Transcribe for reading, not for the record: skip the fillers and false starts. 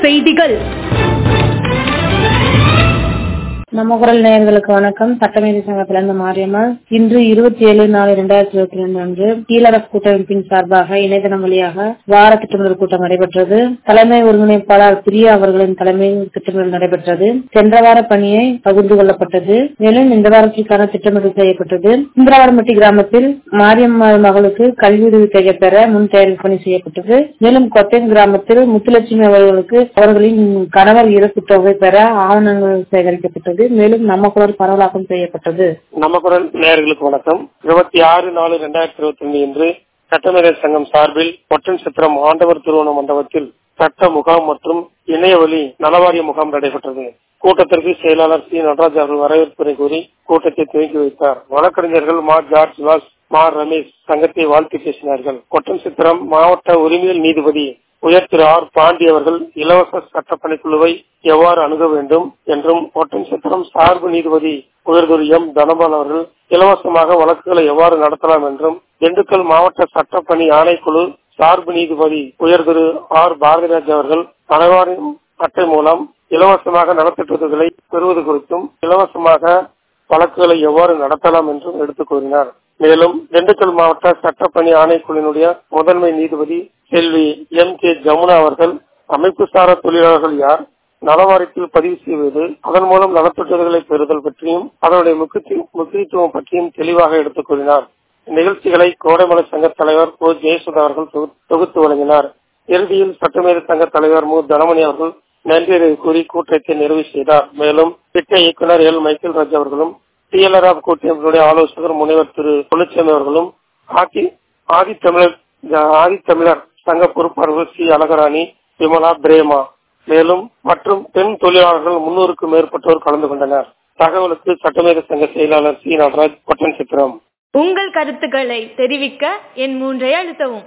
செய்திகள். நம்ம குரல் நேயர்களுக்கு வணக்கம். சட்டமேதை சங்கத்திலிருந்து மாரியம்மாள். இன்று 27/4/2022 அன்று TLRF கூட்டமைப்பின் சார்பாக இணையதளம் வழியாக வார திட்டமிடல் கூட்டம் நடைபெற்றது. தலைமை ஒருங்கிணைப்பாளர் பிரியா அவர்களின் தலைமையில் திட்டமிடல் நடைபெற்றது. சென்ற வார பணியை பகிர்ந்து கொள்ளப்பட்டது. மேலும் இந்த வாரத்திற்கான திட்டமிடல் செய்யப்பட்டது. இந்திராவரம்பட்டி கிராமத்தில் மாரியம்மாள் மகளுக்கு கல்வி உதவி தொகை பெற முன் தயாரிப்பு பணி செய்யப்பட்டது. மேலும் கொத்தேன் கிராமத்தில் முத்துலட்சுமி அவர்களுக்கு அவர்களின் கணவர் இறப்பு தொகை பெற ஆவணங்கள் சேகரிக்கப்பட்டது. மேலும் நம்ம குரல் பரவலாக்கம் செய்யப்பட்டது. நம்ம குரல் நேயர்களுக்கு வணக்கம். 26/4/2022 இன்று சட்டமேதை சங்கம் சார்பில் ஒட்டன்சத்திரம் ஆண்டவர் திருவோண மண்டபத்தில் சட்ட முகாம் மற்றும் இணையவழி நலவாரிய முகாம் நடைபெற்றது. கூட்டத்திற்கு செயலாளர் சி நடராஜ் அவர்கள் வரவேற்புரை கூறி கூட்டத்தை துவக்கி வைத்தார். வழக்கறிஞர்கள் மா ஜார்ஜ் வாஸ், மா ரமேஷ் சங்கத்தை வாழ்த்து பேசினார்கள். ஒட்டன்சத்திரம் மாவட்ட உரிமையல் நீதிபதி உயர் திரு ஆர் பாண்டி அவர்கள் இலவச சட்டப்பணிக்குழுவை எவ்வாறு அணுக வேண்டும் என்றும், ஒட்டன்சத்திரம் சார்பு நீதிபதி உயர் திரு எம் தனபால் அவர்கள் இலவசமாக வழக்குகளை எவ்வாறு நடத்தலாம் என்றும், திண்டுக்கல் மாவட்ட சட்டப்பணி ஆணைக்குழு சார்பு நீதிபதி உயர் திரு ஆர் பாரதிராஜ் அவர்கள் அனைவரின் அட்டை மூலம் இலவசமாக நலத்திட்டங்களை பெறுவது குறித்தும், இலவசமாக வழக்குகளை எவ்வாறு நடத்தலாம் என்றும் எடுத்துக் கூறினார். மேலும் திண்டுக்கல் மாவட்ட சட்டப்பணி ஆணைக்குழுவினுடைய முதன்மை நீதிபதி செல்வி எம் கே ஜமுனா அவர்கள் அமைப்பு சாரா தொழிலாளர்கள் யார், நலவாரியத்தில் பதிவு செய்வது, அதன் மூலம் நலத்திட்டங்களை பெறுதல் பற்றியும் அதனுடைய முக்கியத்துவம் பற்றியும் தெளிவாக எடுத்துக் கூறினார். நிகழ்ச்சிகளை கோடைமலை சங்க தலைவர் ஓ ஜெயசுதா அவர்கள் தொகுத்து வழங்கினார். இறுதியில் சட்டமேதை சங்க தலைவர் மு தனமணி அவர்கள் நன்றி கூறி கூட்டத்தை நிறைவு செய்தார். மேலும் திட்ட இயக்குநர் எல் மைக்கேல் ராஜ் அவர்களும், TLRF கூட்டமைப்பினுடைய ஆலோசகர் முனைவர் திரு பொன்னிச்சாமி அவர்களும், ஆதித்தமிழர் சங்க பொறுப்பாளர்கள் சி அழகராணி, விமலா, பிரேமா மேலும் மற்றும் பெண் தொழிலாளர்கள் 300க்கும் மேற்பட்டோர் கலந்து கொண்டனர். தகவலுக்கு சட்டமேதை சங்க செயலாளர் சி நடராஜ், ஒட்டன்சத்திரம். உங்கள் கருத்துக்களை தெரிவிக்க எண் 3 அழுத்தவும்.